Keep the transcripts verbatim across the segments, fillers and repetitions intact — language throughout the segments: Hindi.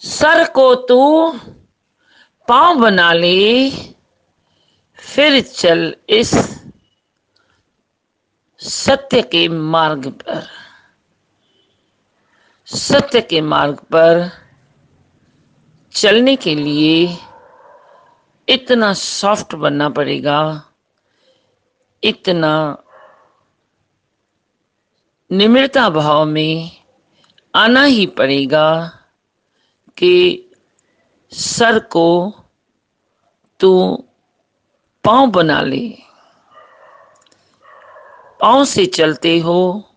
सर को तू पांव बना ले, फिर चल इस सत्य के मार्ग पर। सत्य के मार्ग पर चलने के लिए इतना सॉफ्ट बनना पड़ेगा, इतना निम्रता भाव में आना ही पड़ेगा कि सर को तू पांव बना ले। पांव से चलते हो,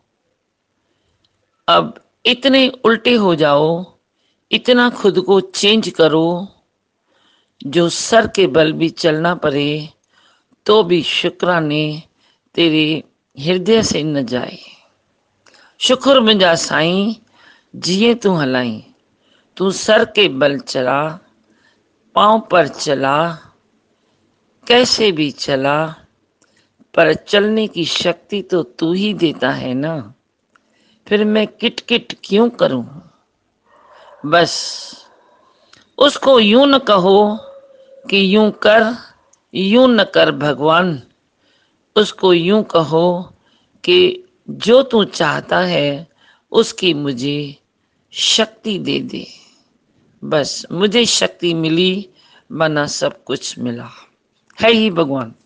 अब इतने उल्टे हो जाओ, इतना खुद को चेंज करो जो सर के बल भी चलना पड़े तो भी शुक्राने तेरे हृदय से न जाए। शुक्र मुंहिंजा साईं, जिए तू हलाई, तू सर के बल चला, पांव पर चला, कैसे भी चला, पर चलने की शक्ति तो तू ही देता है ना। फिर मैं किट किट क्यों करूं? बस उसको यूं न कहो कि यूं कर, यूं न कर भगवान। उसको यूं कहो कि जो तू चाहता है उसकी मुझे शक्ति दे दे। बस मुझे शक्ति मिली, बना सब कुछ मिला। है ही भगवान।